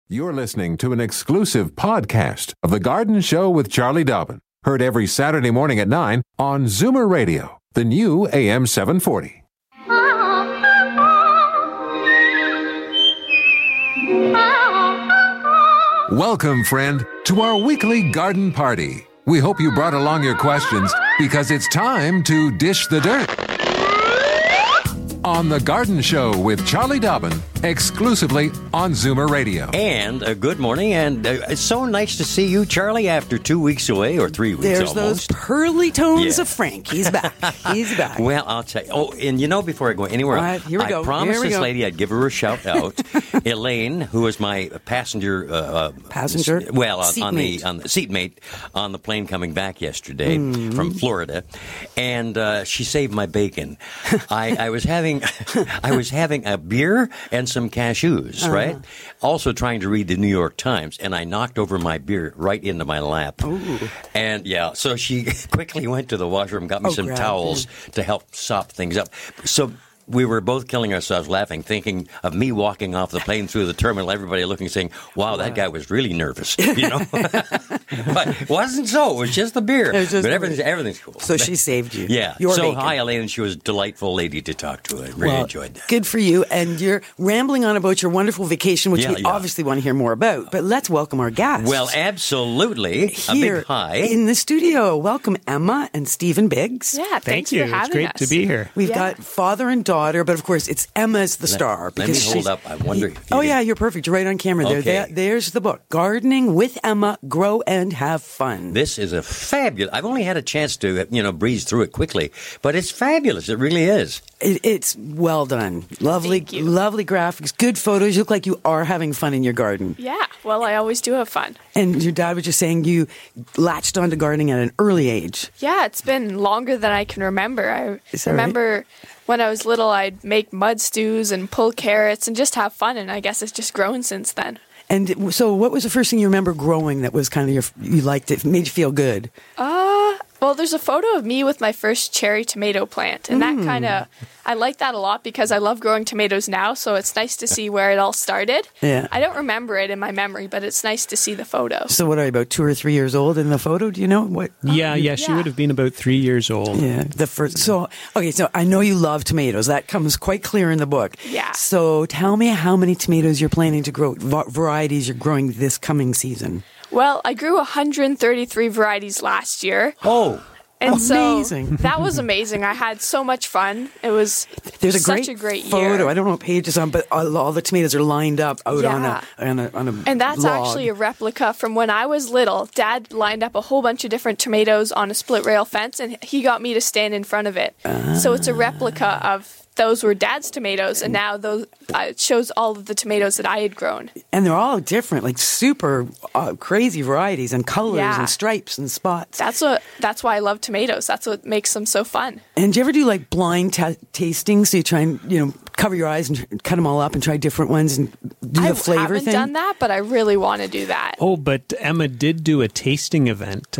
You're listening to an exclusive podcast of The Garden Show with Charlie Dobbin. Heard every Saturday morning at 9 on Zoomer Radio, the new AM 740. Welcome, friend, to our weekly garden party. We hope you brought along your questions because it's time to dish the dirt. On The Garden Show with Charlie Dobbin, exclusively on Zoomer Radio. And good morning, and it's so nice to see you, Charlie, after 2 weeks away, or 3 weeks There's almost. Those pearly tones of Frank. He's back. He's back. Well, I'll tell you. Oh, and you know, before I go anywhere, All right, here we go. I promised this go. lady I'd give her a shout out. Elaine, who was my passenger. Well, on the seatmate on the plane coming back yesterday from Florida, and she saved my bacon. I was having a beer and some cashews, right? Also trying to read the New York Times, and I knocked over my beer right into my lap. Ooh. And so she quickly went to the washroom, got me some towels to help sop things up. So we were both killing ourselves laughing, thinking of me walking off the plane through the terminal, everybody looking, saying, wow, that guy was really nervous, you know? But it wasn't so. It was just the beer. But everything's cool. So she saved you. Yeah. Your so bacon. Hi, Elaine. She was a delightful lady to talk to. I really enjoyed that. Good for you. And you're rambling on about your wonderful vacation, which we obviously want to hear more about. But let's welcome our guests. Well, absolutely. Here a big hi. In the studio, welcome Emma and Stephen Biggs. Yeah, thanks you. for having us. It's great to be here. We've got father and daughter, but of course it's Emma's the star. Let me hold up. I wonder if you yeah, you're perfect. You're right on camera there. Okay. There's the book, Gardening with Emma, Grow and Have Fun. This is a fabulous. I've only had a chance to, breeze through it quickly, but it's fabulous. It really is. It's well done. Lovely graphics, good photos. You look like you are having fun in your garden. Yeah, well, I always do have fun. And your dad was just saying you latched onto gardening at an early age. Yeah, it's been longer than I can remember. I remember when I was little, I'd make mud stews and pull carrots and just have fun, and I guess it's just grown since then. And so what was the first thing you remember growing that was kind of you liked it, made you feel good? Well, there's a photo of me with my first cherry tomato plant, and that kind of, I like that a lot because I love growing tomatoes now, so it's nice to see where it all started. Yeah. I don't remember it in my memory, but it's nice to see the photo. So what are you, about 2 or 3 years old in the photo? Do you know what? Yeah, she would have been about 3 years old. Yeah, the first. So I know you love tomatoes. That comes quite clear in the book. Yeah. So tell me how many tomatoes you're planning to grow, varieties you're growing this coming season. Well, I grew 133 varieties last year. Oh, and amazing. So that was amazing. I had so much fun. It was such a great photo. year. I don't know what page it's on, but all the tomatoes are lined up out on a And that's log. actually a replica from when I was little. Dad lined up a whole bunch of different tomatoes on a split rail fence, and he got me to stand in front of it. So it's a replica of those were Dad's tomatoes, and now those it shows all of the tomatoes that I had grown. And they're all different, like super crazy varieties and colors and stripes and spots. That's why I love tomatoes. That's what makes them so fun. And do you ever do like blind tasting? So you try and cover your eyes and cut them all up and try different ones and do the flavor thing? I haven't done that, but I really want to do that. Oh, but Emma did do a tasting event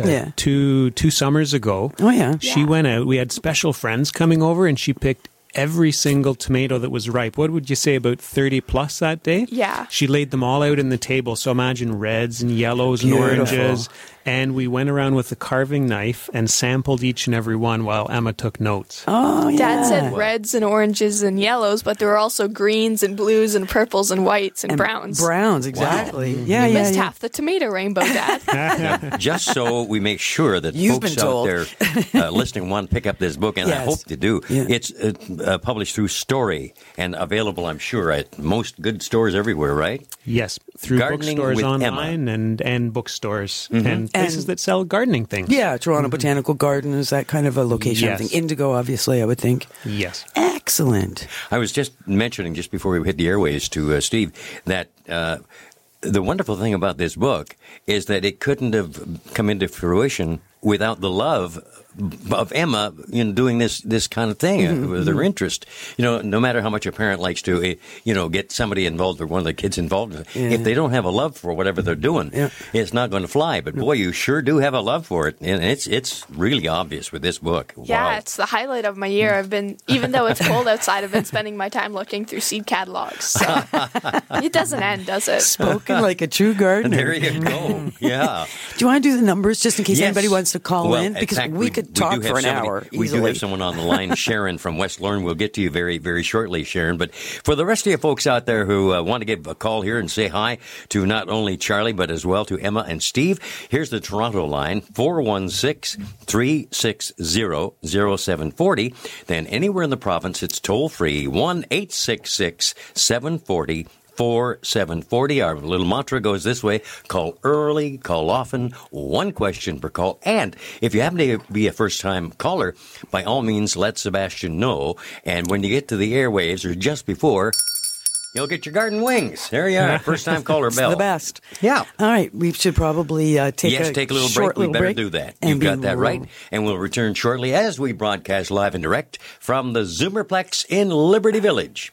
2 summers ago. Oh, yeah. She went out. We had special friends coming over, and she picked every single tomato that was ripe. What would you say, about 30 plus that day? Yeah. She laid them all out in the table. So imagine reds and yellows and oranges. And we went around with a carving knife and sampled each and every one while Emma took notes. Oh, yeah. Dad said reds and oranges and yellows, but there were also greens and blues and purples and whites and browns. Browns, exactly. Wow. Yeah, you missed half the tomato rainbow, Dad. Now, just so we make sure that folks out there listening want to pick up this book, and I hope they do. Yeah. It's published through Story and available, I'm sure, at most good stores everywhere, right? Yes, through Gardening bookstores with online and bookstores and places that sell gardening things. Yeah, Toronto Botanical Garden is that kind of a location. Yes. I think Indigo, obviously, I would think. Yes. Excellent. I was just mentioning, just before we hit the airways to Steve, that the wonderful thing about this book is that it couldn't have come into fruition without the love of Emma, doing this kind of thing with her interest. No matter how much a parent likes to, get somebody involved or one of the kids involved, if they don't have a love for whatever they're doing, it's not going to fly. But boy, you sure do have a love for it, and it's really obvious with this book. Yeah, wow. It's the highlight of my year. Even though it's cold outside, I've been spending my time looking through seed catalogs. So it doesn't end, does it? Spoken like a true gardener. There you go. Yeah. Do you want to do the numbers just in case anybody wants to call in? Because in fact, we could talk for an hour. We do have someone on the line, Sharon from West Lorne. We'll get to you very, very shortly, Sharon. But for the rest of you folks out there who want to give a call here and say hi to not only Charlie, but as well to Emma and Steve, here's the Toronto line, 416-360-0740. Then anywhere in the province, it's toll-free, 1-866-740-4740. Our little mantra goes this way: call early, call often, one question per call. And if you happen to be a first-time caller, by all means, let Sebastian know. And when you get to the airwaves or just before, you'll get your garden wings. There you are, first-time caller bell. The best. Yeah. All right, we should probably take a little short break. We better break do that. You've got that right. And we'll return shortly as we broadcast live and direct from the Zoomerplex in Liberty Village.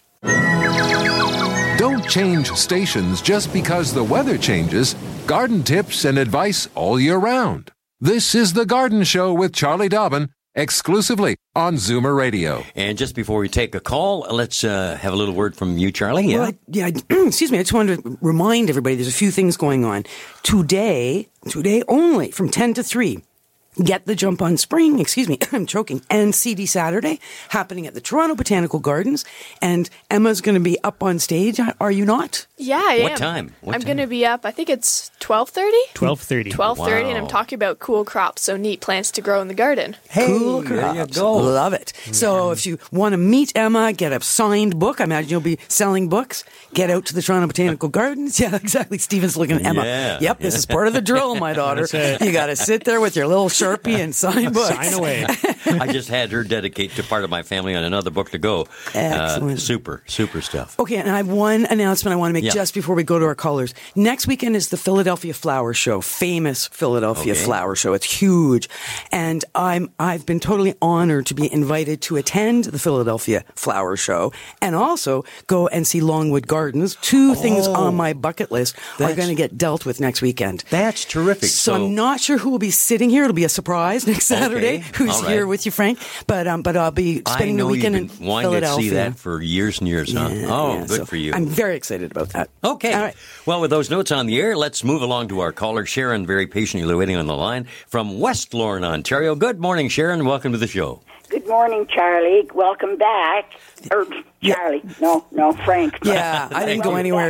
Don't change stations just because the weather changes. Garden tips and advice all year round. This is The Garden Show with Charlie Dobbin, exclusively on Zoomer Radio. And just before we take a call, let's have a little word from you, Charlie. Yeah. Well, excuse me. I just wanted to remind everybody there's a few things going on. Today only, from 10 to 3. Get the Jump on Spring, I'm choking, and CD Saturday happening at the Toronto Botanical Gardens. And Emma's going to be up on stage, are you not? Yeah, I am. What time? I'm going to be up, I think it's 12:30? 12:30. 12:30, and I'm talking about cool crops, so neat plants to grow in the garden. Hey, cool there crops. you go. Love it. So if you want to meet Emma, get a signed book. I imagine you'll be selling books. Get out to the Toronto Botanical Gardens. Yeah, exactly. Stephen's looking at Emma. Yeah. Yep, this is part of the drill, my daughter. You got to sit there with your little Sharpie and sign books. Sign away. I just had her dedicate to part of my family on another book to go. Excellent. Super stuff. Okay, and I have one announcement I want to make just before we go to our callers. Next weekend is the Philadelphia Flower Show, famous Philadelphia Flower Show. It's huge. And I've been totally honored to be invited to attend the Philadelphia Flower Show and also go and see Longwood Gardens. Two things on my bucket list are going to get dealt with next weekend. That's terrific. So I'm not sure who will be sitting here. It'll be a surprise next Saturday. Who's here with you, Frank? But I'll be spending the weekend in Philadelphia. I know you've been wanting to see that for years and years, huh? Good for you. I'm very excited about that. Okay. All right. Well, with those notes on the air, let's move along to our caller, Sharon, very patiently waiting on the line from West Lorne, Ontario. Good morning, Sharon. Welcome to the show. Good morning, Charlie. Welcome back. Charlie. No, Frank. Yeah, I didn't go anywhere.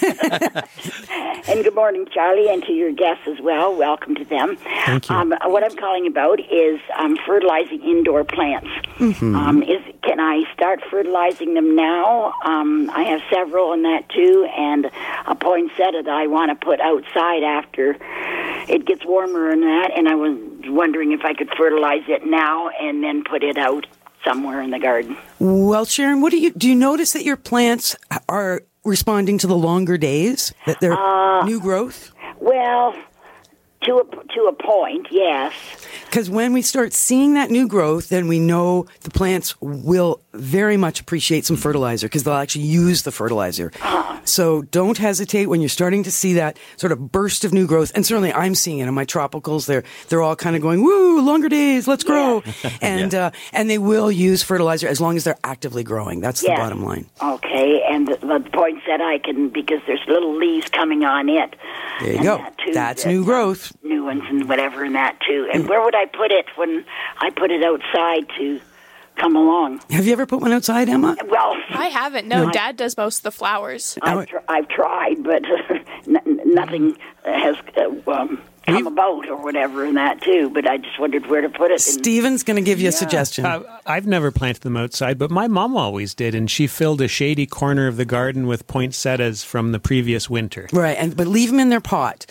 And good morning, Charlie, and to your guests as well. Welcome to them. Thank you. What I'm calling about is fertilizing indoor plants. Mm-hmm. Can I start fertilizing them now? I have several in that too, and a poinsettia that I want to put outside after it gets warmer and that, and I was wondering if I could fertilize it now and then put it out somewhere in the garden. Well, Sharon, do you notice that your plants are responding to the longer days, that they're new growth? Well, to a point, yes. Because when we start seeing that new growth, then we know the plants will very much appreciate some fertilizer because they'll actually use the fertilizer. So don't hesitate when you're starting to see that sort of burst of new growth. And certainly I'm seeing it in my tropicals. They're all kind of going, woo, longer days, let's grow. And they will use fertilizer as long as they're actively growing. That's the bottom line. Okay, and the poinsettia because there's little leaves coming on it. There you go. That's new growth. New ones and whatever in that too. And where would I put it when I put it outside to come along? Have you ever put one outside, Emma? Well, I haven't. No, Dad does most of the flowers. I've tried, but nothing has come about or whatever in that too. But I just wondered where to put it. Steven's going to give you a suggestion. I've never planted them outside, but my mom always did, and she filled a shady corner of the garden with poinsettias from the previous winter. Right, but leave them in their pot.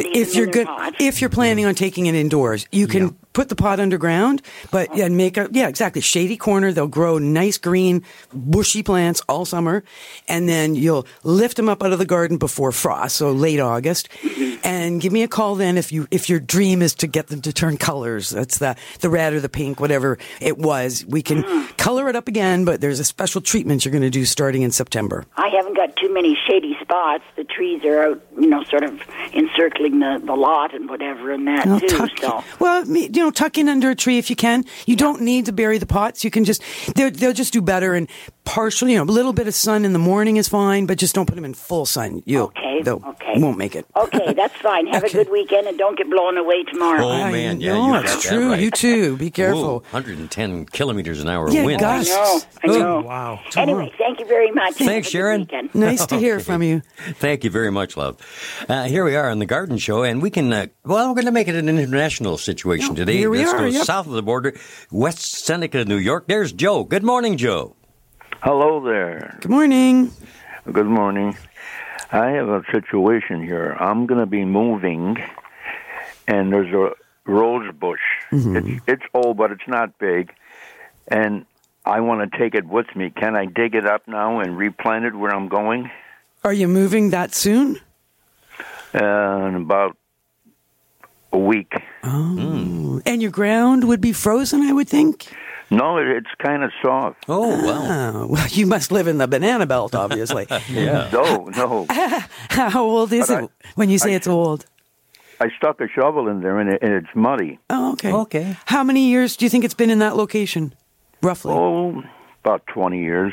If you're planning on taking it indoors, you can put the pot underground, but make exactly shady corner. They'll grow nice green bushy plants all summer, and then you'll lift them up out of the garden before frost, so late August, And give me a call then if your dream is to get them to turn colors. That's the red or the pink, whatever it was. We can color it up again, but there's a special treatment you're going to do starting in September. I haven't got too many shady spots. The trees are out, sort of encircling the lot and whatever and that too. Tuck in under a tree if you can. You don't need to bury the pots. You can they'll just do better and partially, a little bit of sun in the morning is fine, but just don't put them in full sun. Okay. Won't make it. Okay, that's fine. Have a good weekend and don't get blown away tomorrow. Oh, man, yeah. No, it's true. Right. You too. Be careful. 110 kilometers an hour wind. Gusts. I know. Oh, wow. Anyway, thank you very much. Thanks, Sharon. Nice to hear from you. Thank you very much, love. Here we are on the Garden Show, and we can, we're going to make it an international situation today. Here we Let's are, go south of the border, West Seneca, New York. There's Joe. Good morning, Joe. Hello there. Good morning. Good morning. I have a situation here. I'm going to be moving, and there's a rose bush. Mm-hmm. It's old, but it's not big, and I want to take it with me. Can I dig it up now and replant it where I'm going? Are you moving that soon? In about a week. Oh. And your ground would be frozen, I would think? No, it's kind of soft. Oh, wow. Well, you must live in the banana belt, obviously. Yeah. No. How old is it when you say it's old? I stuck a shovel in there, and it's muddy. Oh, okay. Okay. How many years do you think it's been in that location, roughly? Oh, about 20 years.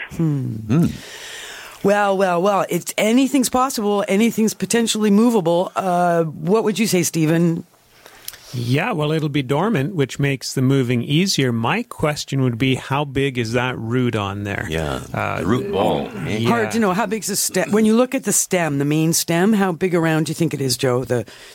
Well, anything's possible. Anything's potentially movable. What would you say, Stephen? Yeah, well, it'll be dormant, which makes the moving easier. My question would be, how big is that root on there? Yeah, the root ball. Yeah. Hard to know. How big's the stem? When you look at the stem, the main stem, how big around do you think it is, Joe?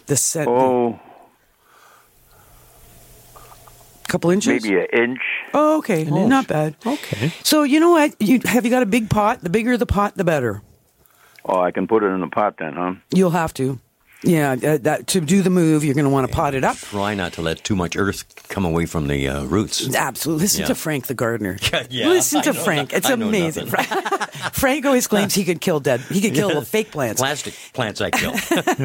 Couple inches? Maybe an inch. Oh, okay. Not bad. Okay. So, you know what? Have you got a big pot? The bigger the pot, the better. Oh, I can put it in the pot then, huh? You'll have to. Yeah, to do the move, you're going to want to pot it up. Try not to let too much earth come away from the roots. Absolutely. Listen to Frank the gardener. Yeah, Listen to Frank. It's amazing. Frank always claims he could kill fake plants. Plastic plants I kill.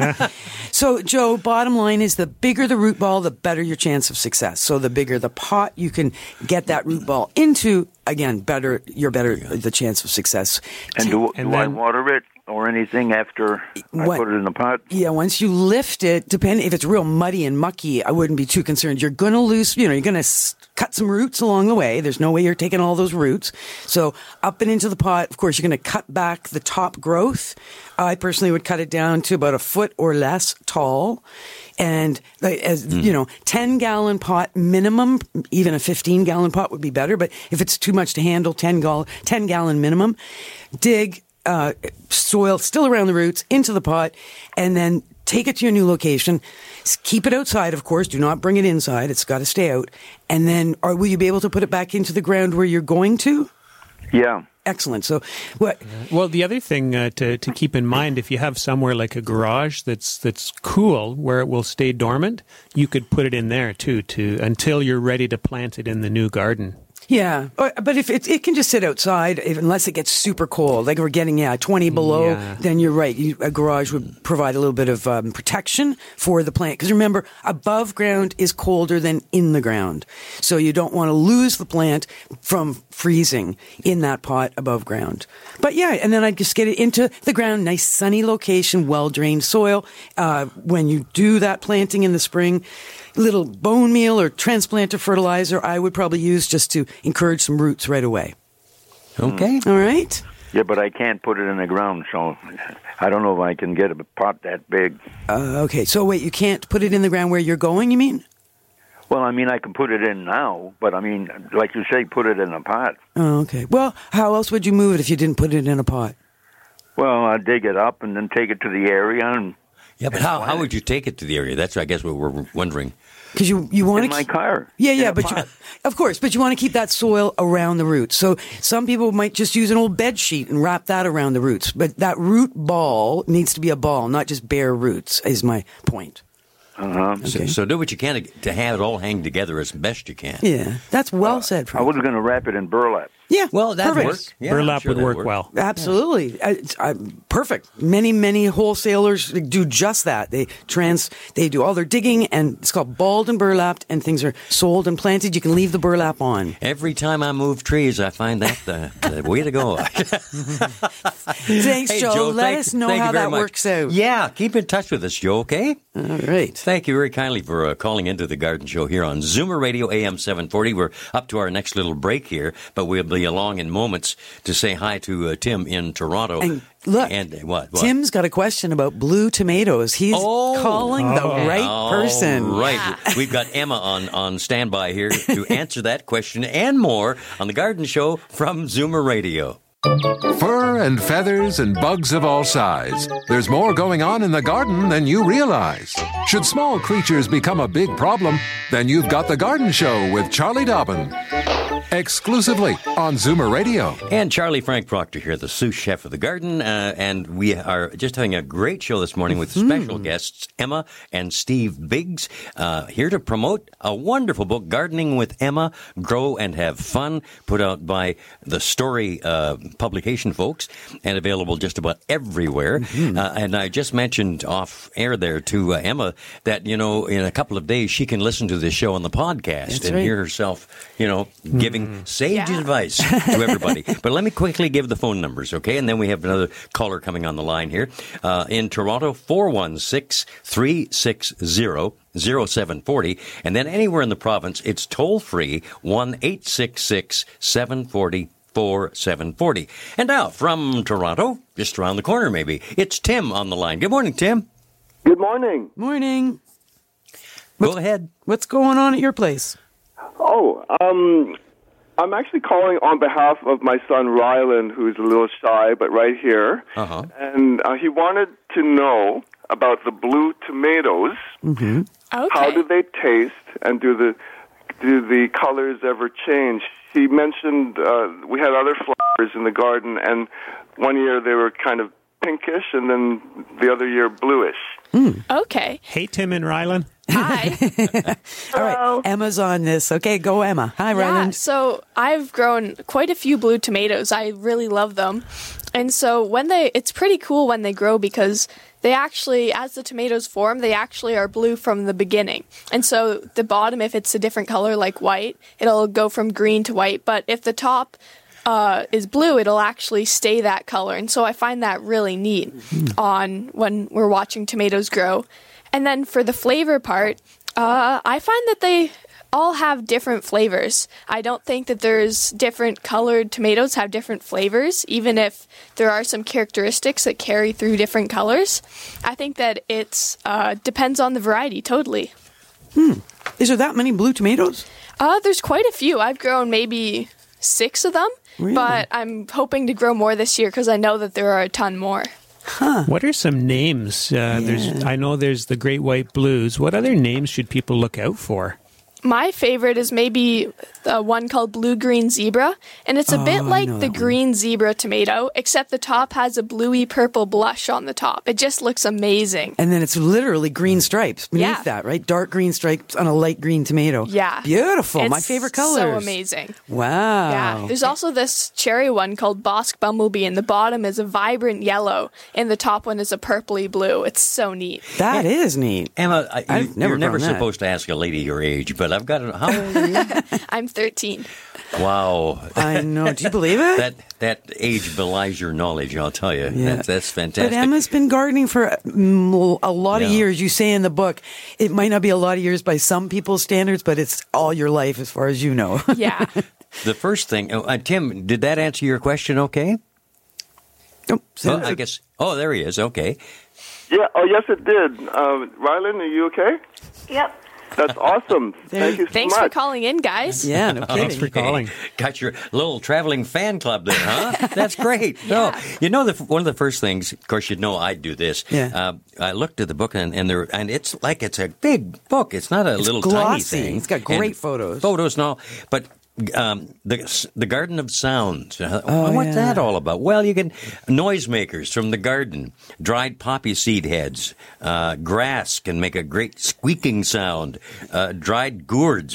So, Joe, bottom line is the bigger the root ball, the better your chance of success. So the bigger the pot you can get that root ball into, again, the chance of success. And do I water it? Or anything after I put it in the pot? Yeah, once you lift it, depending if it's real muddy and mucky, I wouldn't be too concerned. You're going to lose, you're going to cut some roots along the way. There's no way you're taking all those roots. So up and into the pot, of course, you're going to cut back the top growth. I personally would cut it down to about a foot or less tall. And 10-gallon pot minimum, even a 15-gallon pot would be better. But if it's too much to handle, 10-gallon minimum, dig soil still around the roots into the pot, and then take it to your new location. Keep it outside, of course. Do not bring it inside. It's got to stay out. And then, will you be able to put it back into the ground where you're going to? Yeah. Excellent. So, what? Well, the other thing to keep in mind, if you have somewhere like a garage that's cool, where it will stay dormant, you could put it in there too, until you're ready to plant it in the new garden. Yeah, but if it can just sit outside, unless it gets super cold, like we're getting 20 below, then you're right. A garage would provide a little bit of protection for the plant. Because remember, above ground is colder than in the ground. So you don't want to lose the plant from freezing in that pot above ground. But and then I'd just get it into the ground, nice sunny location, well-drained soil. When you do that planting in the spring, little bone meal or transplanter fertilizer I would probably use just to encourage some roots right away. Okay. All right. Yeah, but I can't put it in the ground, so I don't know if I can get a pot that big. Okay, so wait, you can't put it in the ground where you're going, you mean? Well, I mean, I can put it in now, but I mean, like you say, put it in a pot. Oh, okay. Well, how else would you move it if you didn't put it in a pot? Well, I'd dig it up and then take it to the area and... Yeah, but how would you take it to the area? That's, I guess, what we're wondering. Because you want to... In my car. Yeah, but of course, but you want to keep that soil around the roots. So some people might just use an old bed sheet and wrap that around the roots. But that root ball needs to be a ball, not just bare roots, is my point. Uh-huh. Okay. So do what you can to have it all hang together as best you can. Yeah, that's well said, Frank. I was going to wrap it in burlap. Yeah. Well, that perfect. works. Yeah, Burlap sure would that'd work work. well. Absolutely. Perfect. Many wholesalers do just that. They do all their digging, and it's called balled and burlapped, and things are sold and planted. You can leave the burlap on. Every time I move trees, I find that the way to go. Thanks, Hey, Joe. Let thank- us know thank you how very that much. works out. Yeah, keep in touch with us, Joe, okay? All right. Thank you very kindly for calling into the Garden Show here on Zoomer Radio AM 740. We're up to our next little break here, but we'll be along in moments to say hi to Tim in Toronto. And look, what? Tim's got a question about blue tomatoes. He's calling the right person. Right. We've got Emma on standby here to answer that question and more on the Garden Show from Zoomer Radio. Fur and feathers and bugs of all size. There's more going on in the garden than you realize. Should small creatures become a big problem, then you've got the Garden Show with Charlie Dobbin. Exclusively on Zoomer Radio. And Charlie Frank Proctor here, the sous chef of the garden, and we are just having a great show this morning with special guests, Emma and Steve Biggs, here to promote a wonderful book, Gardening with Emma, Grow and Have Fun, put out by the Story publication folks, and available just about everywhere. And I just mentioned off air there to Emma that, in a couple of days she can listen to this show on the podcast and hear herself, giving sage advice to everybody. But let me quickly give the phone numbers, okay? And then we have another caller coming on the line here. In Toronto, 416-360-0740. And then anywhere in the province, it's toll-free, 1-866-740-4740. And now, from Toronto, just around the corner maybe, it's Tim on the line. Good morning, Tim. Good morning. Morning. Go ahead. What's going on at your place? I'm actually calling on behalf of my son Rylan, who's a little shy, but right here. And he wanted to know about the blue tomatoes. Okay. How do they taste, and do the colors ever change? He mentioned we had other flowers in the garden, and one year they were kind of pinkish, and then the other year bluish. Okay. Hey, Tim and Rylan. Hi. All right, Emma's on this. Okay, go Emma. Hi, Ryland. So I've grown quite a few blue tomatoes. I really love them. And so it's pretty cool when they grow because they actually, as the tomatoes form, they actually are blue from the beginning. And so the bottom, if it's a different color like white, it'll go from green to white. But if the top is blue, it'll actually stay that color. And so I find that really neat on when we're watching tomatoes grow. And then for the flavor part, I find that they all have different flavors. I don't think that there's different colored tomatoes have different flavors, even if there are some characteristics that carry through different colors. I think that it's depends on the variety, totally. Is there that many blue tomatoes? There's quite a few. I've grown maybe 6 of them, but I'm hoping to grow more this year because I know that there are a ton more. What are some names? I know there's the Great White Blues. What other names should people look out for? My favorite is maybe one called Blue-Green Zebra, and it's a bit like the green zebra tomato, except the top has a bluey-purple blush on the top. It just looks amazing. And then it's literally green stripes beneath that, right? Dark green stripes on a light green tomato. Yeah. Beautiful. It's my favorite colors. so amazing. Wow. Yeah. There's also this cherry one called Bosque Bumblebee, and the bottom is a vibrant yellow, and the top one is a purpley blue. It's so neat. That is neat. Emma, you're never grown that. supposed to ask a lady your age, but I've got it. How old are you? I'm 13. Wow. I know. Do you believe it? That age belies your knowledge, I'll tell you. Yeah. That's fantastic. But Emma's been gardening for a lot of years. You say in the book, it might not be a lot of years by some people's standards, but it's all your life as far as you know. Yeah. The first thing, Tim, did that answer your question okay? I guess. Oh, there he is. Okay. Yeah. Oh, yes, it did. Rylan, are you okay? Yep. That's awesome. Thank you so Thanks much. for calling in, guys. Yeah, no kidding. Thanks for calling. Got your little traveling fan club there, huh? That's great. Yeah. No, one of the first things, of course, I'd do this. Yeah. I looked at the book, and it's like it's a big book. It's not a little glossy. tiny thing. It's got great photos. Photos and all, but. The Garden of Sounds. What's that all about? Well, you can noisemakers from the garden, dried poppy seed heads, grass can make a great squeaking sound, dried gourds make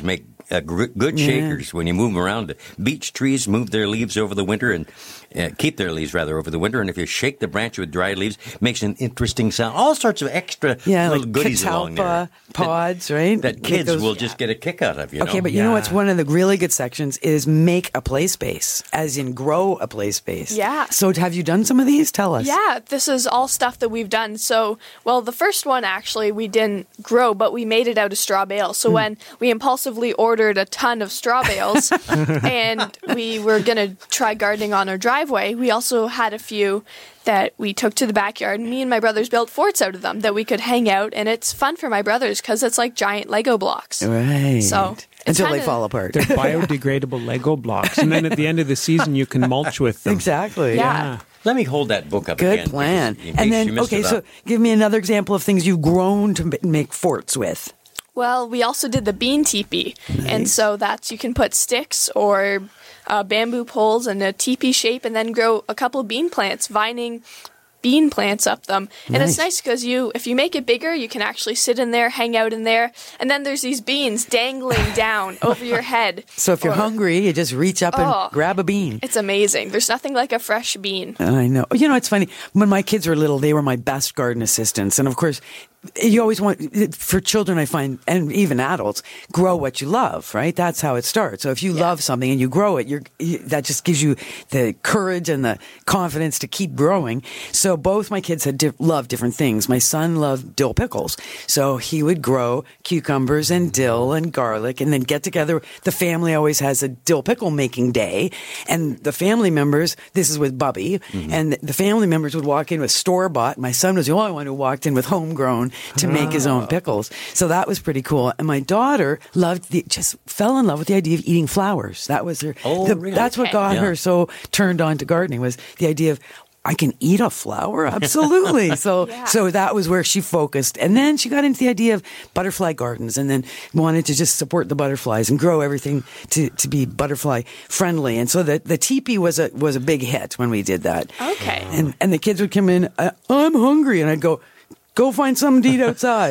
good shakers when you move them around. Beech trees move their leaves over the winter and keep their leaves rather over the winter. And if you shake the branch with dry leaves, it makes an interesting sound. All sorts of extra little like goodies along there. Pods, right? That kids will just get a kick out of. Okay, but you know what's one of the really good sections is make a play space, as in grow a play space. Yeah. So have you done some of these? Tell us. Yeah, this is all stuff that we've done. So, well, the first one actually we didn't grow, but we made it out of straw bales. So when we impulsively ordered a ton of straw bales and we were going to try gardening on our driveway, we also had a few that we took to the backyard, and me and my brothers built forts out of them that we could hang out, and it's fun for my brothers because it's like giant Lego blocks. Right. So until they fall apart. They're biodegradable Lego blocks, and then at the end of the season, you can mulch with them. Exactly. Yeah. Let me hold that book up Good again. plan. In And case you then, missed okay, it so up. give me another example of things you've grown to make forts with. Well, we also did the bean teepee, and so that's you can put sticks or bamboo poles in a teepee shape, and then grow a couple of bean plants, vining bean plants up them. And it's nice because if you make it bigger, you can actually sit in there, hang out in there, and then there's these beans dangling down over your head. So if you're hungry, you just reach up and grab a bean. It's amazing. There's nothing like a fresh bean. I know. You know, it's funny. When my kids were little, they were my best garden assistants. And of course, you always want, for children, I find, and even adults, grow what you love, right? That's how it starts. So if you love something and you grow it, that just gives you the courage and the confidence to keep growing. So both my kids had loved different things. My son loved dill pickles. So he would grow cucumbers and dill and garlic and then get together. The family always has a dill pickle making day. And the family members, this is with Bubby, and the family members would walk in with store-bought. My son was the only one who walked in with homegrown to make his own pickles. So that was pretty cool. And my daughter just fell in love with the idea of eating flowers. That was her. Really? That's what got her so turned on to gardening, was the idea of, I can eat a flower? Absolutely. So that was where she focused. And then she got into the idea of butterfly gardens, and then wanted to just support the butterflies and grow everything to be butterfly friendly. And so the teepee was a big hit when we did that. Okay. And the kids would come in, I'm hungry. And I'd go find something to eat outside.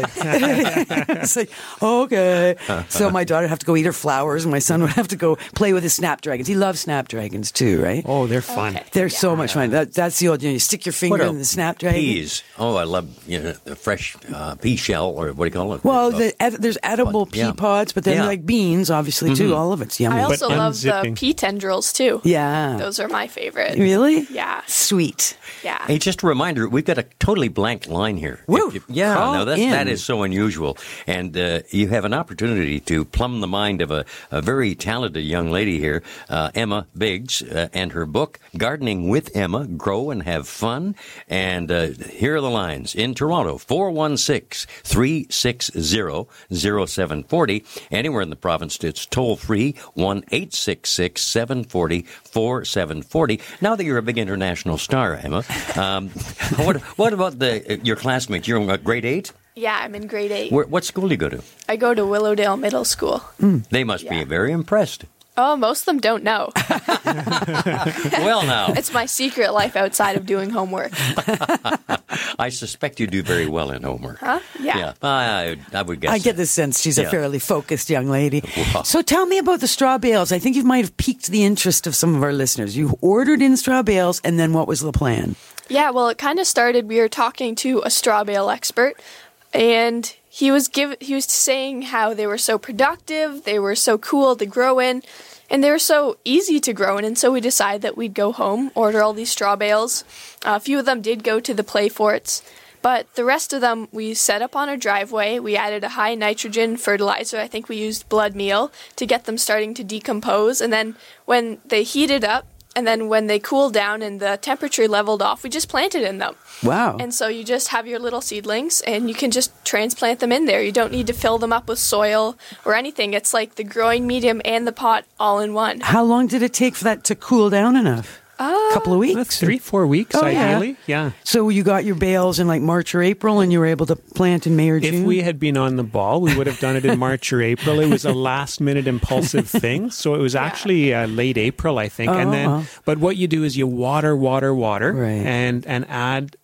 It's like, okay. So my daughter would have to go eat her flowers, and my son would have to go play with his snapdragons. He loves snapdragons too, right? Oh, they're fun. Okay. They're so much fun. That's the old, you stick your finger in the snapdragon. Peas. Oh, I love the fresh pea shell, or what do you call it? Well, there's edible pea pods, but then like beans, obviously, too. All of it's yummy. I also But love the unzipping. pea tendrils, too. Yeah. Those are my favorite. Really? Yeah. Sweet. Yeah. Hey, just a reminder, we've got a totally blank line here. Woo! No, Call in. that is so unusual. And you have an opportunity to plumb the mind of a very talented young lady here, Emma Biggs, and her book, Gardening with Emma, Grow and Have Fun. And here are the lines. In Toronto, 416-360-0740. Anywhere in the province, it's toll-free, 1-866-740-4740. Now that you're a big international star, Emma, what about your classmates? You're in grade 8? Yeah, I'm in grade 8. What school do you go to? I go to Willowdale Middle School. They must be very impressed. Oh, most of them don't know. Well, now. It's my secret life outside of doing homework. I suspect you do very well in homework. Huh? Yeah. I would guess. I get the sense she's a Yeah. fairly focused young lady. Wow. So tell me about the straw bales. I think you might have piqued the interest of some of our listeners. You ordered in straw bales, and then what was the plan? Yeah, well, it kind of started, we were talking to a straw bale expert, and he was saying how they were so productive, they were so cool to grow in, and they were so easy to grow in. And so we decided that we'd go home, order all these straw bales. A few of them did go to the play forts, but the rest of them we set up on our driveway. We added a high nitrogen fertilizer. I think we used blood meal to get them starting to decompose. And then when they heated up, and then when they cooled down and the temperature leveled off, we just planted in them. Wow. And so you just have your little seedlings, and you can just transplant them in there. You don't need to fill them up with soil or anything. It's like the growing medium and the pot all in one. How long did it take for that to cool down enough? A couple of weeks? That's 3-4 weeks, Oh, yeah. ideally. Yeah. So you got your bales in like March or April, and you were able to plant in May or June? If we had been on the ball, we would have done it in March or April. It was a last-minute impulsive thing, so it was actually late April, I think. Oh, and then, wow. but what you do is you water, Right. and add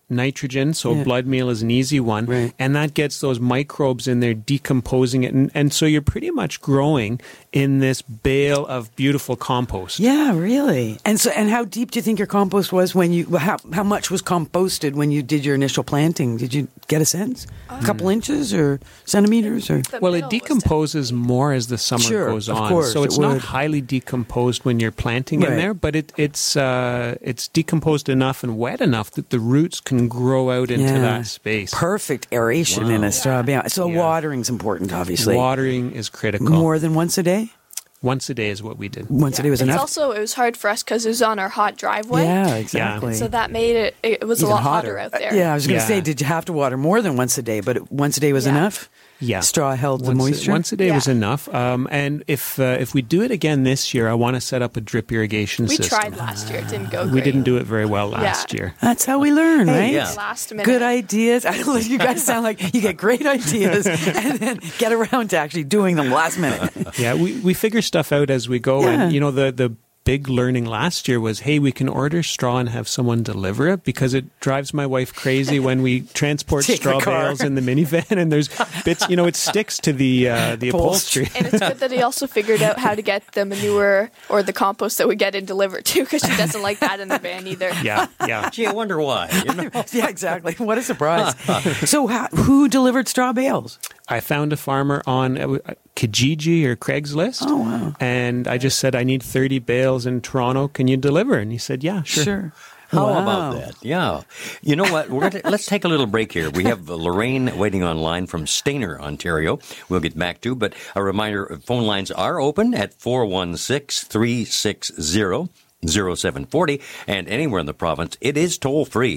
nitrogen, so blood meal is an easy one, and that gets those microbes in there decomposing it, and so you're pretty much growing in this bale of beautiful compost. Yeah, really. And how deep do you think your compost was when you? How much was composted when you did your initial planting? Did you get a sense? A couple inches or centimeters or? Well, it decomposes more as the summer goes on, course, so it's not highly decomposed when you're planting in there, but it's decomposed enough and wet enough that the roots can grow out into that space. Perfect aeration in a straw bale. So watering's important, obviously. Watering is critical. More than once a day? Once a day is what we did. Once a day was enough? It was hard for us because it was on our hot driveway. Yeah, exactly. So that made it was even a lot hotter out there. I was going to say, did you have to water more than once a day? But once a day was enough? Yeah. Straw held the moisture? Once a day was enough. And if we do it again this year, I want to set up a drip irrigation system. We tried last year. It didn't go great. We didn't do it very well last year. That's how we learn, right? Yeah. Last minute. Good ideas. I don't know, you guys sound like you get great ideas and then get around to actually doing them last minute. Yeah, we figure stuff out as we go. Yeah. And, the big learning last year was, hey, we can order straw and have someone deliver it, because it drives my wife crazy when we transport straw bales in the minivan and there's bits, it sticks to the upholstery. And it's good that he also figured out how to get the manure or the compost that we get in delivered too, because she doesn't like that in the van either. Yeah. Gee, I wonder why. Yeah, exactly. What a surprise. So who delivered straw bales? I found a farmer on Kijiji or Craigslist. Oh, wow. And I just said, I need 30 bales in Toronto. Can you deliver? And he said, yeah, sure. How about that? Yeah. You know what? Let's take a little break here. We have Lorraine waiting online from Stayner, Ontario. We'll get back to, but a reminder, phone lines are open at 416-360-0740, and anywhere in the province, it is toll-free,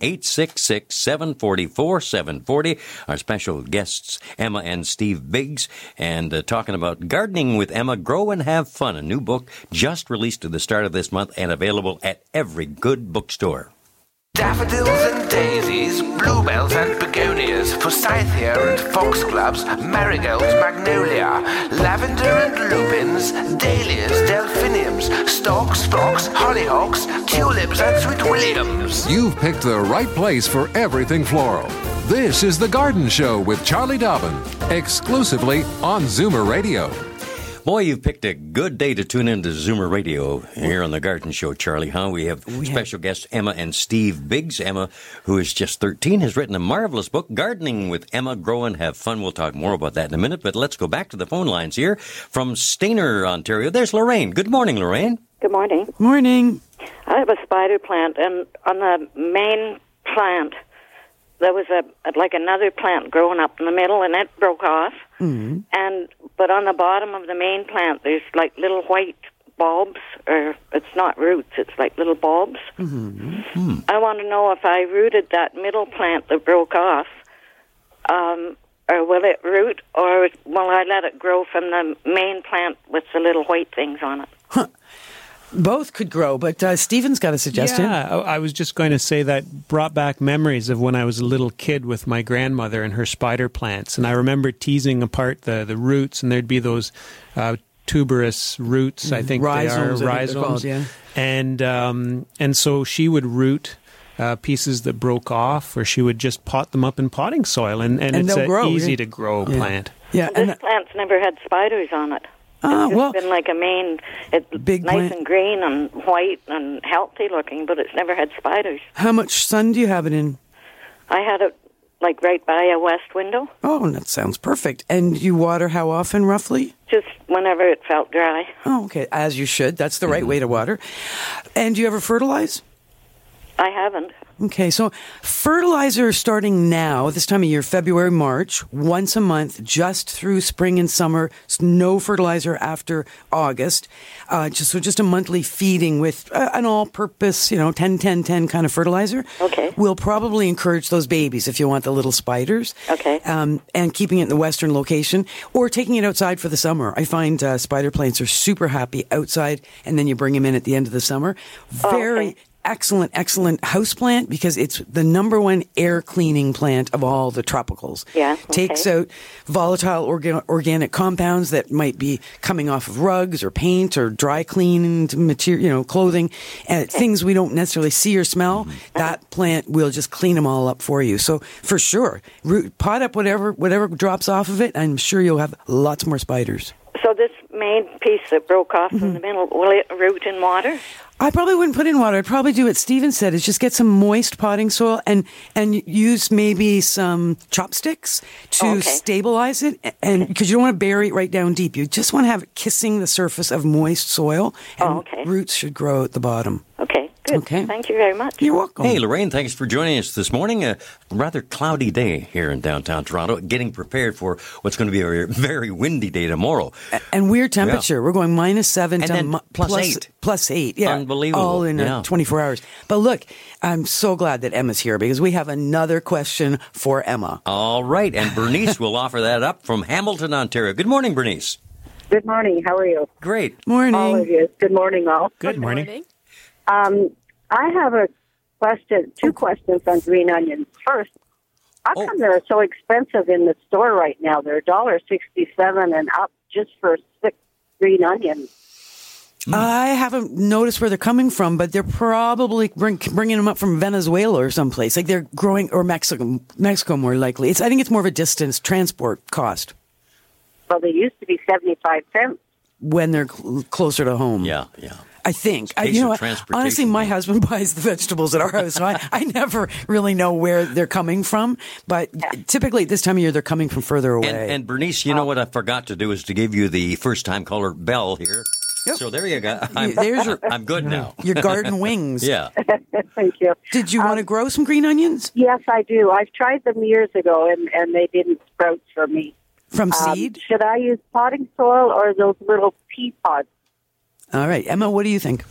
1-866-744-740. Our special guests, Emma and Steve Biggs, and talking about gardening with Emma, Grow and Have Fun, a new book just released at the start of this month and available at every good bookstore. Daffodils and daisies, bluebells and begonias, forsythia and foxgloves, marigolds, magnolia, lavender and lupins, dahlias, delphiniums, stalks, phlox, hollyhocks, tulips and sweet williams. You've picked the right place for everything floral. This is The Garden Show with Charlie Dobbin, exclusively on Zoomer Radio. Boy, you've picked a good day to tune into Zoomer Radio here on The Garden Show, Charlie, huh? We have special guests Emma and Steve Biggs. Emma, who is just 13, has written a marvelous book, Gardening with Emma, Grow and Have Fun. We'll talk more about that in a minute, but let's go back to the phone lines here from Stayner, Ontario. There's Lorraine. Good morning, Lorraine. Good morning. Morning. I have a spider plant, and on the main plant, there was another plant growing up in the middle, and it broke off. Mm-hmm. But on the bottom of the main plant, there's like little white bulbs, or it's not roots, it's like little bulbs. Mm-hmm. I want to know if I rooted that middle plant that broke off, or will it root, or will I let it grow from the main plant with the little white things on it? Huh. Both could grow, but Stephen's got a suggestion. Yeah, I was just going to say that brought back memories of when I was a little kid with my grandmother and her spider plants. And I remember teasing apart the roots, and there'd be those tuberous roots, I think rhizomes, they are, rhizomes. Called, yeah. And so she would root pieces that broke off, or she would just pot them up in potting soil, and it's an easy-to-grow plant. Yeah, well, this plant's never had spiders on it. It's been like a it's big nice plant. And green and white and healthy looking, but it's never had spiders. How much sun do you have it in? I had it like right by a west window. Oh, that sounds perfect. And you water how often, roughly? Just whenever it felt dry. Oh, okay. As you should. That's the right way to water. And do you ever fertilize? I haven't. Okay, so fertilizer starting now, this time of year, February, March, once a month, just through spring and summer, no fertilizer after August. Just a monthly feeding with an all-purpose, 10-10-10 kind of fertilizer. Okay. Will probably encourage those babies if you want the little spiders. Okay. And keeping it in the western location, or taking it outside for the summer. I find spider plants are super happy outside, and then you bring them in at the end of the summer. excellent houseplant because it's the number one air cleaning plant of all the tropicals. Yeah, okay. Takes out volatile organic compounds that might be coming off of rugs or paint or dry cleaned material, clothing, things we don't necessarily see or smell. That plant will just clean them all up for you. So for sure, pot up whatever drops off of it. I'm sure you'll have lots more spiders. So this main piece that broke off in the middle, will it root in water? I probably wouldn't put in water. I'd probably do what Steven said, is just get some moist potting soil and use maybe some chopsticks to stabilize it. And because you don't want to bury it right down deep. You just want to have it kissing the surface of moist soil. And roots should grow at the bottom. Okay. Good. Okay. Thank you very much. You're welcome. Hey, Lorraine, thanks for joining us this morning. A rather cloudy day here in downtown Toronto, getting prepared for what's going to be a very windy day tomorrow. And weird temperature. Yeah. We're going -7 and to then +8. +8. Yeah. Unbelievable. All in 24 hours. But look, I'm so glad that Emma's here because we have another question for Emma. All right. And Bernice will offer that up from Hamilton, Ontario. Good morning, Bernice. Good morning. How are you? Great. Morning. All of you. Good morning, all. Good morning. I have a question, two questions on green onions. First, how come they're so expensive in the store right now? They're $1.67 and up just for 6 green onions. I haven't noticed where they're coming from, but they're probably bringing them up from Venezuela or someplace. Like they're growing, or Mexico more likely. I think it's more of a distance transport cost. Well, they used to be 75 cents. When they're closer to home. Yeah. I think. Transportation. Honestly, my husband buys the vegetables at our house, so I never really know where they're coming from. But typically at this time of year, they're coming from further away. And Bernice, you know what I forgot to do is to give you the first-time caller bell here. Yep. So there you go. I'm good now. Your garden wings. Yeah. Thank you. Did you want to grow some green onions? Yes, I do. I've tried them years ago, and they didn't sprout for me. From seed? Should I use potting soil or those little pea pods? All right. Emma, what do you think?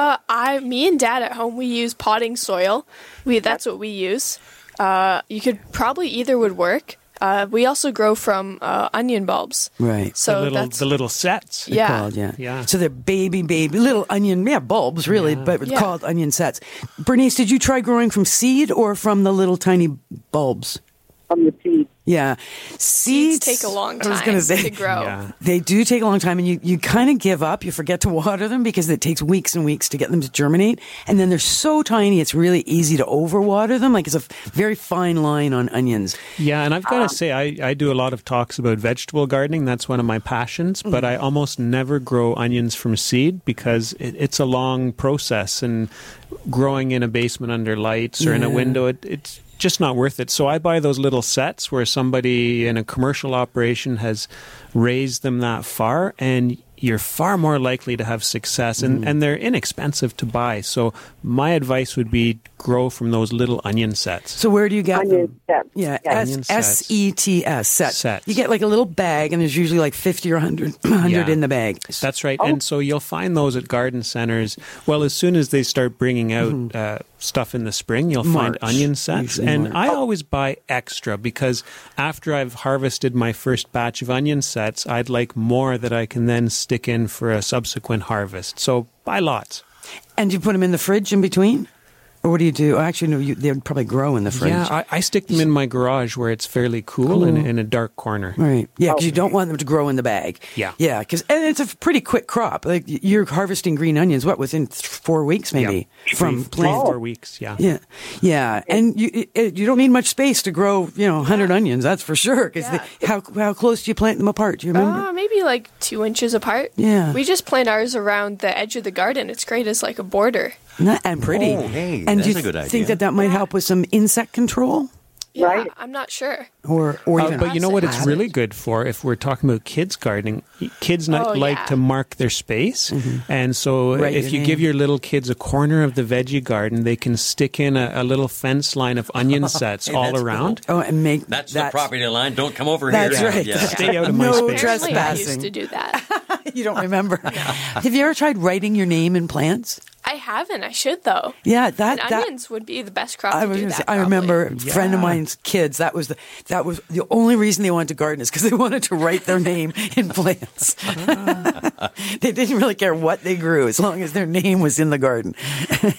Me and Dad at home, we use potting soil. That's what we use. You could probably either would work. We also grow from onion bulbs. Right. So the little sets. Yeah. Called, So they're baby little onion, bulbs really, but called onion sets. Bernice, did you try growing from seed or from the little tiny bulbs? From the seed. Yeah. Seeds take a long time to grow. Yeah. They do take a long time, and you kind of give up. You forget to water them because it takes weeks and weeks to get them to germinate. And then they're so tiny, it's really easy to overwater them. Like it's a very fine line on onions. Yeah, and I've got to say, I do a lot of talks about vegetable gardening. That's one of my passions. But I almost never grow onions from seed because it's a long process. And growing in a basement under lights or in a window, it's just not worth it. So I buy those little sets where somebody in a commercial operation has raised them that far, and you're far more likely to have success, and they're inexpensive to buy. So my advice would be grow from those little onion sets. So where do you get them? Sets. Yeah, onion S-E-T-S, sets. You get like a little bag, and there's usually like 50 or 100 in the bag. That's right. And so you'll find those at garden centers. Well, as soon as they start bringing out stuff in the spring, you'll find onion sets. And I always buy extra because after I've harvested my first batch of onion sets, I'd like more that I can then stick in for a subsequent harvest. So buy lots. And you put them in the fridge in between? Or what do you do? Actually, no, they would probably grow in the fridge. Yeah, I stick them in my garage where it's fairly cool. In a dark corner. Right. Yeah, because you don't want them to grow in the bag. Yeah. Yeah, and it's a pretty quick crop. Like you're harvesting green onions, within 4 weeks maybe? Yeah. From plant. 4 weeks, yeah. Yeah. Yeah, and you don't need much space to grow, 100 onions, that's for sure. Because how close do you plant them apart? Do you remember? Maybe like 2 inches apart. Yeah. We just plant ours around the edge of the garden. It's great as like a border. And pretty. Oh, hey, and that's do you a good idea. think that might help with some insect control? Yeah, Right. I'm not sure. Or even but you know what it's really good for? If we're talking about kids gardening, kids like to mark their space. And so if you give your little kids a corner of the veggie garden, they can stick in a little fence line of onion sets all around. Cool. Oh, and make that's the property line. Don't come over that's here. Right. Yeah. Stay out of my No space. trespassing. I used to do that. You don't remember. Have you ever tried writing your name in plants? I haven't. I should though. Yeah, and onions would be the best crop to do that. I remember a friend of mine's kids. That was the only reason they wanted to garden is because they wanted to write their name in plants. They didn't really care what they grew as long as their name was in the garden.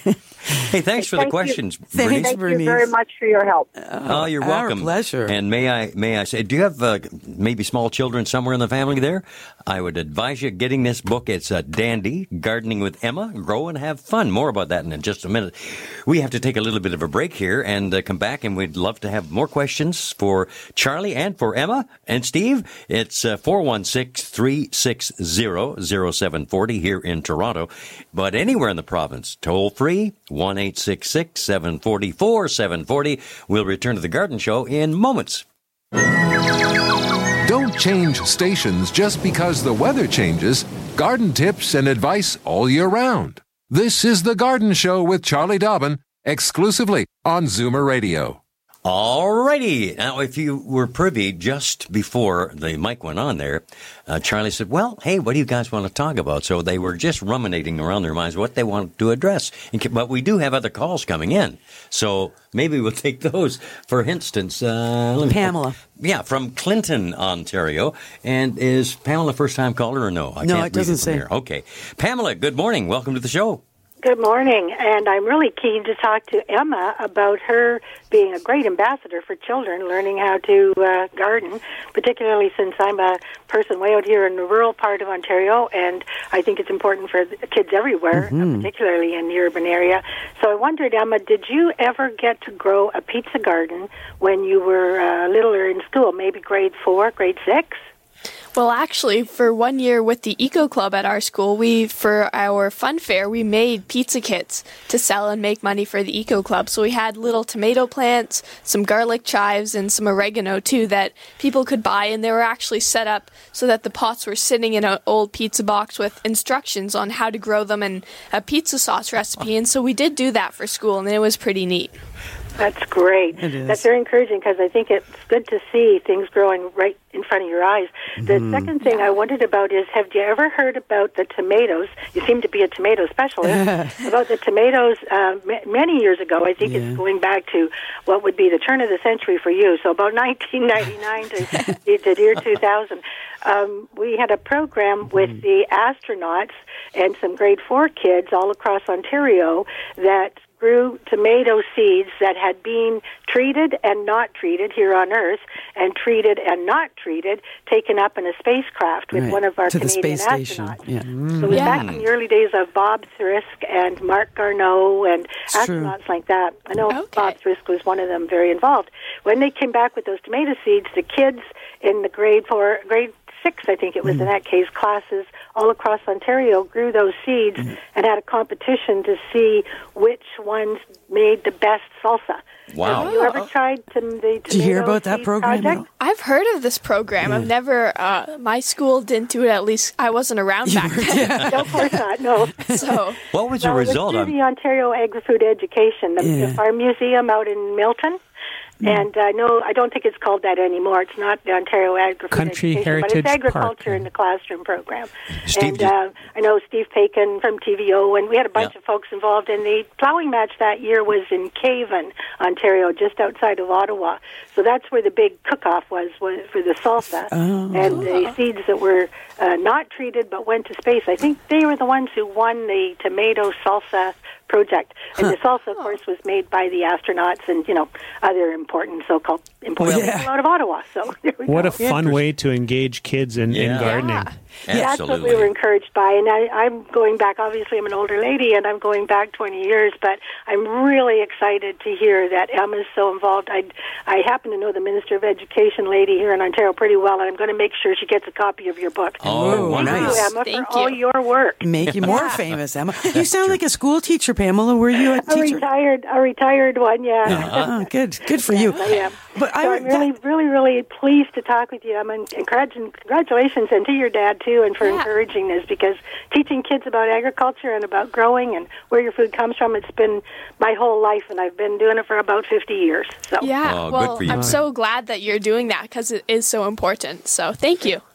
Hey, thanks for the questions, Bernice. Thank you very much for your help. Oh, you're welcome. Our pleasure. And may I say, do you have maybe small children somewhere in the family there? I would advise you getting this book. It's Dandy, Gardening with Emma. Grow and have fun. More about that in just a minute. We have to take a little bit of a break here and come back, and we'd love to have more questions for Charlie and for Emma and Steve. It's 416-360-0740 here in Toronto, but anywhere in the province, toll free, 1-866-740-4740. We'll return to the Garden Show in moments. Don't change stations just because the weather changes. Garden tips and advice all year round. This is The Garden Show with Charlie Dobbin, exclusively on Zoomer Radio. Alrighty. Now, if you were privy just before the mic went on there, Charlie said, well, hey, what do you guys want to talk about? So they were just ruminating around their minds what they wanted to address. But we do have other calls coming in. So maybe we'll take those. For instance, Pamela. Yeah, from Clinton, Ontario. And is Pamela a first-time caller or no? No, it doesn't say. Here. Okay. Pamela, good morning. Welcome to the show. Good morning, and I'm really keen to talk to Emma about her being a great ambassador for children, learning how to garden, particularly since I'm a person way out here in the rural part of Ontario, and I think it's important for kids everywhere, particularly in the urban area. So I wondered, Emma, did you ever get to grow a pizza garden when you were littler in school, maybe grade 4, grade 6? Well, actually, for 1 year with the Eco Club at our school, for our fun fair, we made pizza kits to sell and make money for the Eco Club. So we had little tomato plants, some garlic chives, and some oregano, too, that people could buy. And they were actually set up so that the pots were sitting in an old pizza box with instructions on how to grow them and a pizza sauce recipe. And so we did do that for school, and it was pretty neat. That's great. It is. That's very encouraging because I think it's good to see things growing right in front of your eyes. The second thing I wondered about is, have you ever heard about the tomatoes? You seem to be a tomato specialist. About the tomatoes many years ago. I think it's going back to what would be the turn of the century for you. So about 1999 to the year 2000. We had a program with the astronauts and some grade 4 kids all across Ontario that grew tomato seeds that had been treated and not treated here on Earth, and treated and not treated, taken up in a spacecraft with one of our Canadian astronauts. So it was back in the early days of Bob Thrisk and Mark Garneau and astronauts like that. I know Bob Thrisk was one of them, very involved. When they came back with those tomato seeds, the kids in the grade 6, I think it was in that case, classes all across Ontario grew those seeds and had a competition to see which ones made the best salsa. Wow. Have you ever tried the tomato Did you hear about that program? Project? I've heard of this program. I've never, my school didn't do it, at least I wasn't around back then. No, of course not, no. So, what was the result? It was through the Ontario Agri-Food Education, the Farm Museum out in Milton. And I don't think it's called that anymore. It's not the Ontario Agri-Food Country Education, Heritage but it's agriculture Park. in the classroom program. Steve, I know Steve Paikin from TVO, and we had a bunch of folks involved. And the plowing match that year was in Cavan, Ontario, just outside of Ottawa. So that's where the big cook-off was for the salsa. And the seeds that were not treated but went to space, I think they were the ones who won the tomato salsa project. And the salsa, of course, was made by the astronauts and, other important so-called people out of Ottawa. So there we What go. a fun way to engage kids in gardening. That's what we were encouraged by. And I'm going back, obviously I'm an older lady, and I'm going back 20 years, but I'm really excited to hear that Emma's so involved. I happen to know the Minister of Education lady here in Ontario pretty well, and I'm going to make sure she gets a copy of your book. Oh, Thank nice. you, Emma, for all your work. Make you more famous, Emma. You sound like a school teacher, Pamela. Were you a teacher? A retired one, Oh, good for you. I am. But I'm really pleased to talk with you, Emma, and congratulations, and to your dad, too, and for encouraging this, because teaching kids about agriculture and about growing and where your food comes from, it's been my whole life, and I've been doing it for about 50 years. So. Yeah, good for you. I'm so glad that you're doing that because it is so important. So thank you.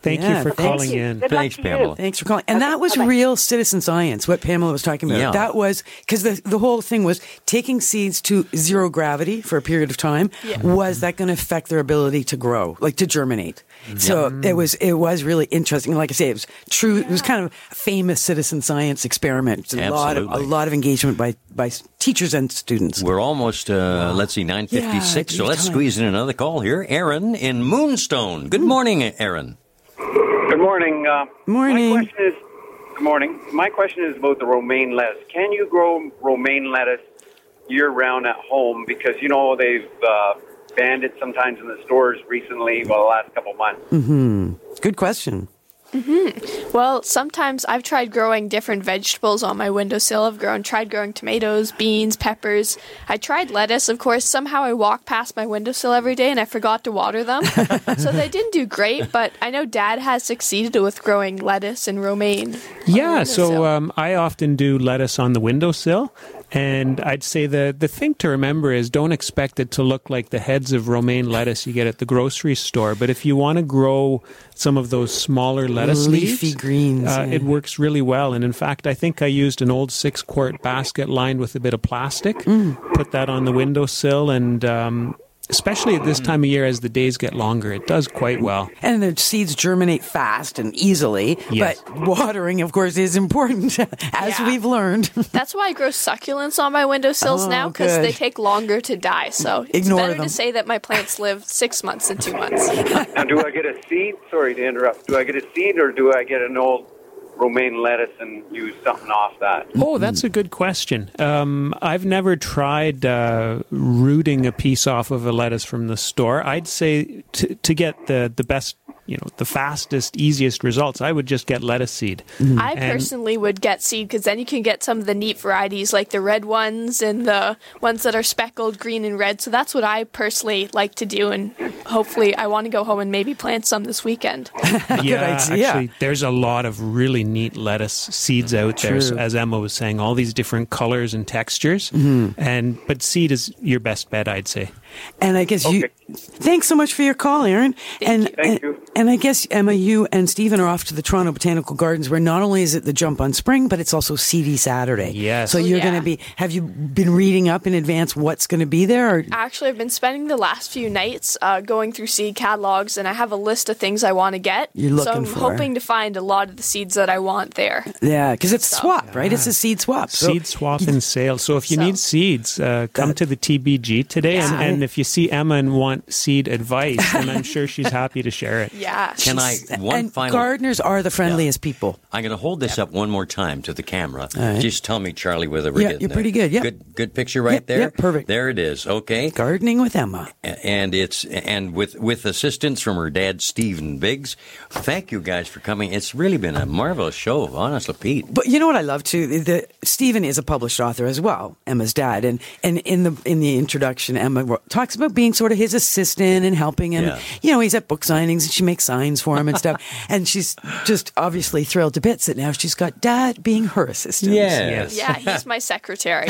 Thank you for calling in. Thanks, Pamela. Thanks for calling. And that was real citizen science, what Pamela was talking about. Yeah. That was, because the whole thing was taking seeds to zero gravity for a period of time. Yeah. Was that going to affect their ability to grow, like to germinate? So it was really interesting. Like I say, it was true. It was kind of a famous citizen science experiment. A lot of engagement by teachers and students. We're almost, 9:56, so let's squeeze in another call here. Aaron in Moonstone. Good morning, Aaron. Good morning. Morning. Good morning. My question is about the romaine lettuce. Can you grow romaine lettuce year-round at home? Because, they've banned it sometimes in the stores recently, the last couple of months. Mm-hmm. Good question. Mm-hmm. Well, sometimes I've tried growing different vegetables on my windowsill. I've tried growing tomatoes, beans, peppers. I tried lettuce, of course. Somehow I walk past my windowsill every day and I forgot to water them. So they didn't do great, but I know Dad has succeeded with growing lettuce and romaine. Yeah, so I often do lettuce on the windowsill. And I'd say the thing to remember is don't expect it to look like the heads of romaine lettuce you get at the grocery store. But if you want to grow some of those smaller lettuce leafy leaves, greens, it works really well. And in fact, I think I used an old 6-quart basket lined with a bit of plastic, put that on the windowsill, and especially at this time of year as the days get longer, it does quite well. And the seeds germinate fast and easily, yes. But watering, of course, is important, as we've learned. That's why I grow succulents on my windowsills now, because they take longer to die. So it's better to say that my plants live 6 months than 2 months. Now, do I get a seed? Sorry to interrupt. Do I get a seed or do I get an old romaine lettuce and use something off that? Oh, that's a good question. I've never tried rooting a piece off of a lettuce from the store. I'd say to get the best, the fastest, easiest results, I would just get lettuce seed. I personally would get seed because then you can get some of the neat varieties like the red ones and the ones that are speckled green and red. So that's what I personally like to do, and hopefully I want to go home and maybe plant some this weekend. Yeah, actually, there's a lot of really neat lettuce seeds out there, as Emma was saying, all these different colors and textures. But seed is your best bet, I'd say. And I guess thanks so much for your call, Aaron. Thank you. And I guess, Emma, you and Stephen are off to the Toronto Botanical Gardens, where not only is it the Jump on Spring, but it's also Seedy Saturday. Yes. So you're going to be, have you been reading up in advance what's going to be there? Or? Actually, I've been spending the last few nights going through seed catalogs, and I have a list of things I want to get. So I'm hoping to find a lot of the seeds that I want there. Yeah, because it's swap, right? It's a seed swap. Seed swap and sale. So if you need seeds, come to the TBG today. Yeah. And if you see Emma and want seed advice, then I'm sure she's happy to share it. Yeah. Can I, final... gardeners are the friendliest people. I'm going to hold this up one more time to the camera. Right. Just tell me, Charlie, whether we're getting you're pretty good. Yeah. Good picture right there? Yeah, perfect. There it is. Okay. Gardening with Emma. And with assistance from her dad, Stephen Biggs. Thank you guys for coming. It's really been a marvelous show, honestly, Pete. But you know what I love too? Stephen is a published author as well, Emma's dad. And in the introduction, Emma talks about being sort of his assistant and helping him. Yeah. He's at book signings and she makes signs for him and stuff. And she's just obviously thrilled to bits that now she's got Dad being her assistant. Yes. Yeah, he's my secretary.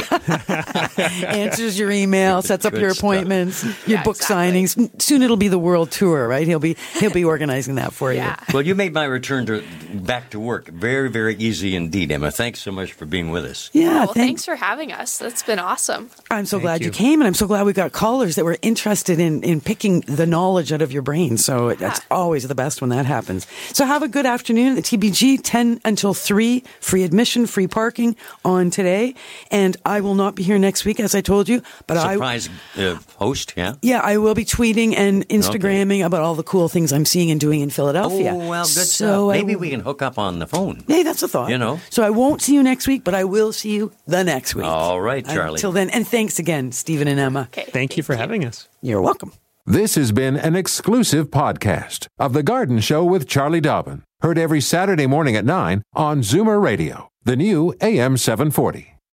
Answers your email, sets up your appointments, your book signings. Soon it'll be the world tour, right? He'll be organizing that for you. Well, you made my return back to work very, very easy indeed, Emma. Thanks so much for being with us. Yeah, thanks for having us. That's been awesome. I'm so glad you came, and I'm so glad we got callers that were interested in picking the knowledge out of your brain. So that's always the best when that happens. So have a good afternoon at the TBG, 10 until 3, free admission, free parking on today. And I will not be here next week, as I told you. But surprise host, yeah? Yeah, I will be tweeting and Instagramming about all the cool things I'm seeing and doing in Philadelphia. Oh, well, good stuff. Maybe we can hook up on the phone. Hey, that's a thought. So I won't see you next week, but I will see you the next week. All right, Charlie. Until then, and thanks again, Stephen and Emma. Okay, thank you for having us. You're welcome. This has been an exclusive podcast of The Garden Show with Charlie Dobbin. Heard every Saturday morning at 9 on Zoomer Radio, the new AM 740.